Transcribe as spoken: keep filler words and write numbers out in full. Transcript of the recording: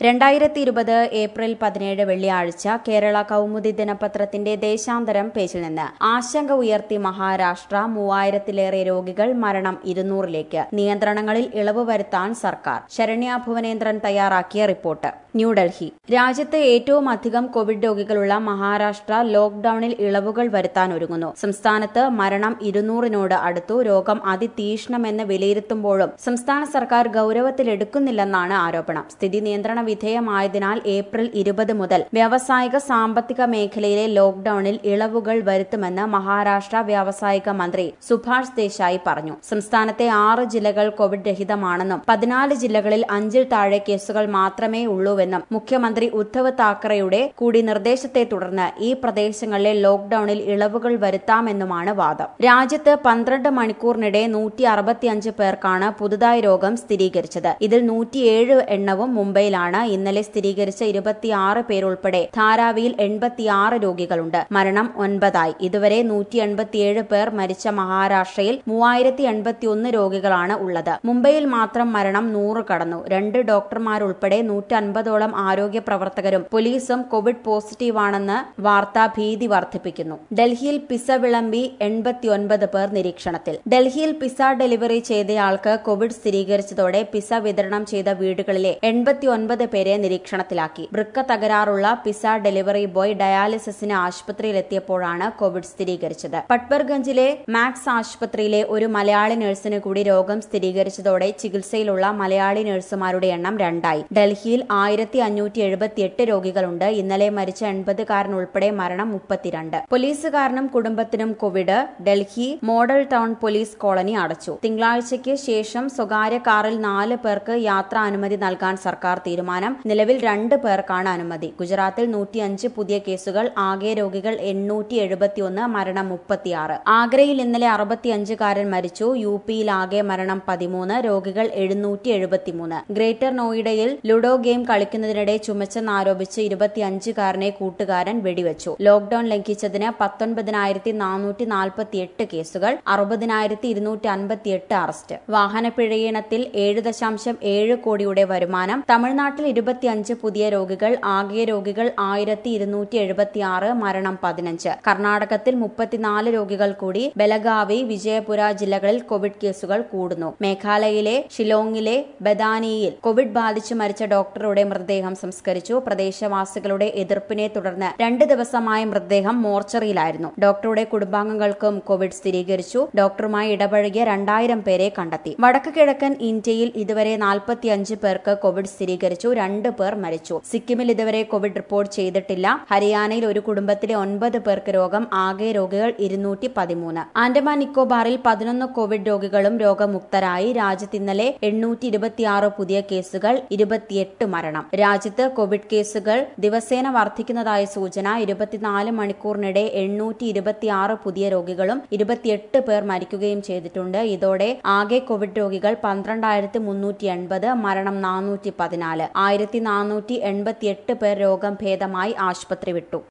രണ്ടായിരത്തി ഇരുപത് ഏപ്രിൽ പതിനേഴ് വെള്ളിയാഴ്ച കേരള കൗമുദി ദിനപത്രത്തിന്റെ ദേശാന്തരം പേജിൽ നിന്ന് ആശങ്ക ഉയർത്തി മഹാരാഷ്ട്ര. മൂവായിരത്തിലേറെ രോഗികൾ, മരണം ഇരുന്നൂറിലേക്ക്. നിയന്ത്രണങ്ങളിൽ ഇളവ് വരുത്താൻ സർക്കാർ. ശരണ്യ ഭുവനേന്ദ്രൻ തയ്യാറാക്കിയ റിപ്പോർട്ട്. ന്യൂഡൽഹി. രാജ്യത്ത് ഏറ്റവും അധികം കോവിഡ് രോഗികളുള്ള മഹാരാഷ്ട്ര ലോക്ഡൌണിൽ ഇളവുകൾ വരുത്താൻ ഒരുങ്ങുന്നു. സംസ്ഥാനത്ത് മരണം ഇരുന്നൂറിനോട് അടുത്തു. രോഗം അതിതീക്ഷ്ണമെന്ന് വിലയിരുത്തുമ്പോഴും സംസ്ഥാന സർക്കാർ ഗൌരവത്തിലെടുക്കുന്നില്ലെന്നാണ് ആരോപണം. സ്ഥിതി നിയന്ത്രണ വിധേയമായതിനാൽ ഏപ്രിൽ ഇരുപത് മുതൽ വ്യാവസായിക സാമ്പത്തിക മേഖലയിലെ ലോക്ഡൌണിൽ ഇളവുകൾ വരുത്തുമെന്ന് മഹാരാഷ്ട്ര വ്യാവസായിക മന്ത്രി സുഭാഷ് ദേശായി പറഞ്ഞു. സംസ്ഥാനത്തെ ആറ് ജില്ലകൾ കോവിഡ് രഹിതമാണെന്നും പതിനാല് ജില്ലകളിൽ അഞ്ചിൽ താഴെ കേസുകൾ മാത്രമേ ഉള്ളൂവെന്നും മുഖ്യമന്ത്രി ഉദ്ധവ് താക്കറെയുടെ കൂടി നിർദ്ദേശത്തെ തുടർന്ന് ഈ പ്രദേശങ്ങളിലെ ലോക്ഡൌണിൽ ഇളവുകൾ വരുത്താമെന്നുമാണ് വാദം. രാജ്യത്ത് പന്ത്രണ്ട് മണിക്കൂറിനിടെ നൂറ്റി അറുപത്തിയഞ്ച് പേർക്കാണ് പുതുതായി രോഗം സ്ഥിരീകരിച്ചത്. ഇതിൽ നൂറ്റിയേഴ് എണ്ണവും മുംബൈയിലാണ്. ഇന്നലെ സ്ഥിരീകരിച്ച ഇരുപത്തിയാറ് പേരുൾപ്പെടെ ധാരാവിയിൽ എൺപത്തിയാറ് രോഗികളുണ്ട്. മരണം ഒൻപതായി. ഇതുവരെ നൂറ്റി എൺപത്തിയേഴ് പേർ മരിച്ച മഹാരാഷ്ട്രയിൽ മൂവായിരത്തി എൺപത്തിയൊന്ന് രോഗികളാണ് ഉള്ളത്. മുംബൈയിൽ മാത്രം മരണം നൂറ് കടന്നു. രണ്ട് ഡോക്ടർമാരുൾപ്പെടെ നൂറ്റൻപതോളം ആരോഗ്യ പ്രവർത്തകരും പോലീസും കോവിഡ് പോസിറ്റീവാണെന്ന് വാർത്ത ഭീതി വർദ്ധിപ്പിക്കുന്നു. ഡൽഹിയിൽ പിസ വിളമ്പി എൺപത്തിയൊൻപത് പേർ നിരീക്ഷണത്തിൽ. ഡൽഹിയിൽ പിസ ഡെലിവറി ചെയ്തയാൾക്ക് കോവിഡ് സ്ഥിരീകരിച്ചതോടെ പിസ വിതരണം ചെയ്ത വീടുകളിലെ എൺപത്തിയൊൻപത് പേരെ നിരീക്ഷണത്തിലാക്കി. വൃക്ക തകരാറുള്ള പിസ ഡെലിവറി ബോയ് ഡയാലിസിസിന് ആശുപത്രിയിലെത്തിയപ്പോഴാണ് കോവിഡ് സ്ഥിരീകരിച്ചത്. പട്പർഗഞ്ചിലെ മാക്സ് ആശുപത്രിയിലെ ഒരു മലയാളി നഴ്സിന് കൂടി രോഗം സ്ഥിരീകരിച്ചതോടെ ചികിത്സയിലുള്ള മലയാളി നഴ്സുമാരുടെ എണ്ണം രണ്ടായി. ഡൽഹിയിൽ ആയിരത്തി അഞ്ഞൂറ്റി എഴുപത്തിയെട്ട് രോഗികളുണ്ട്. ഇന്നലെ മരിച്ച എൺപതുകാരൻ ഉൾപ്പെടെ മരണം മുപ്പത്തിരണ്ട്. പോലീസുകാരനും കുടുംബത്തിനും Covid. Delhi model town police colony അടച്ചു. തിങ്കളാഴ്ചയ്ക്ക് ശേഷം സ്വകാര്യ കാറിൽ നാല് പേർക്ക് യാത്രാ അനുമതി നൽകാൻ സർക്കാർ തീരുമാനം. നിലവിൽ രണ്ട് പേർക്കാണ് അനുമതി. ഗുജറാത്തിൽ നൂറ്റിയഞ്ച് പുതിയ കേസുകൾ. ആകെ രോഗികൾ എണ്ണൂറ്റി എഴുപത്തിയൊന്ന്. മരണം മുപ്പത്തിയാറ്. ആഗ്രയിൽ ഇന്നലെ അറുപത്തിയഞ്ചുകാരൻ മരിച്ചു. യു പിയിൽ ആകെ മരണം പതിമൂന്ന്. രോഗികൾ എഴുന്നൂറ്റി എഴുപത്തിമൂന്ന്. ഗ്രേറ്റർ നോയിഡയിൽ ലുഡോ ഗെയിം കളിക്കുന്നതിനിടെ ചുമച്ചെന്നാരോപിച്ച് ഇരുപത്തിയഞ്ചുകാരനെ കൂട്ടുകാരൻ വെടിവെച്ചു. ലോക്ഡൌൺ ലംഘിച്ചതിന് പത്തൊൻപതിനായിരത്തി നാനൂറ്റി നാൽപ്പത്തിയെട്ട് കേസുകൾ. അറുപതിനായിരത്തി ഇരുന്നൂറ്റി അൻപത്തിയെട്ട് അറസ്റ്റ്. വാഹനപ്പിഴയിനത്തിൽ ഏഴ് ദശാംശം ഏഴ് കോടിയുടെ വരുമാനം. തമിഴ്നാട്ടിൽ ഇരുപത്തിയഞ്ച് പുതിയ രോഗികൾ. ആകെ രോഗികൾ ആയിരത്തി ഇരുന്നൂറ്റി എഴുപത്തിയാറ്. മരണം പതിനഞ്ച്. കർണാടകത്തിൽ മുപ്പത്തിനാല് രോഗികൾ കൂടി. ബലഗാവി, വിജയപുര ജില്ലകളിൽ കോവിഡ് കേസുകൾ കൂടുന്നു. മേഘാലയയിലെ ഷിലോങ്ങിലെ ബദാനിയിൽ കോവിഡ് ബാധിച്ച് മരിച്ച ഡോക്ടറുടെ മൃതദേഹം സംസ്കരിച്ചു. പ്രദേശവാസികളുടെ എതിർപ്പിനെ തുടർന്ന് രണ്ട് ദിവസമായി മൃതദേഹം മോർച്ചറിയിലായിരുന്നു. ഡോക്ടറുടെ കുടുംബാംഗങ്ങൾക്കും കോവിഡ് സ്ഥിരീകരിച്ചു. ഡോക്ടറുമായി ഇടപഴകിയ രണ്ടായിരം പേരെ കണ്ടെത്തി. വടക്ക് കിഴക്കൻ ഇന്ത്യയിൽ ഇതുവരെ നാൽപ്പത്തിയഞ്ച് പേർക്ക് കോവിഡ് സ്ഥിരീകരിച്ചു. രണ്ട് പേർ മരിച്ചു. സിക്കിമിൽ ഇതുവരെ കോവിഡ് റിപ്പോർട്ട് ചെയ്തിട്ടില്ല. ഹരിയാനയിൽ ഒരു കുടുംബത്തിലെ ഒൻപത് പേർക്ക് രോഗം. ആകെ രോഗികൾ ഇരുന്നൂറ്റി പതിമൂന്ന്. ആൻഡമാൻ നിക്കോബാറിൽ പതിനൊന്ന് കോവിഡ് രോഗികളും രോഗമുക്തരായി. രാജ്യത്ത് ഇന്നലെ എണ്ണൂറ്റി ഇരുപത്തിയാറ് പുതിയ കേസുകൾ. ഇരുപത്തിയെട്ട് മരണം. രാജ്യത്ത് കോവിഡ് കേസുകൾ ദിവസേന വർദ്ധിക്കുന്നതായി സൂചന. ഇരുപത്തിനാല് മണിക്കൂറിനിടെ എണ്ണൂറ്റി ഇരുപത്തിയാറ് പുതിയ രോഗികളും ഇരുപത്തിയെട്ട് പേർ മരിക്കുകയും ചെയ്തിട്ടുണ്ട്. ഇതോടെ ആകെ കോവിഡ് രോഗികൾ പന്ത്രണ്ടായിരത്തി മുന്നൂറ്റി എൺപത്. മരണം നാനൂറ്റി പതിനാല്. ആയിരത്തി നാനൂറ്റി എൺപത്തിയെട്ട് പേർ രോഗം ഭേദമായി ആശുപത്രി വിട്ടു.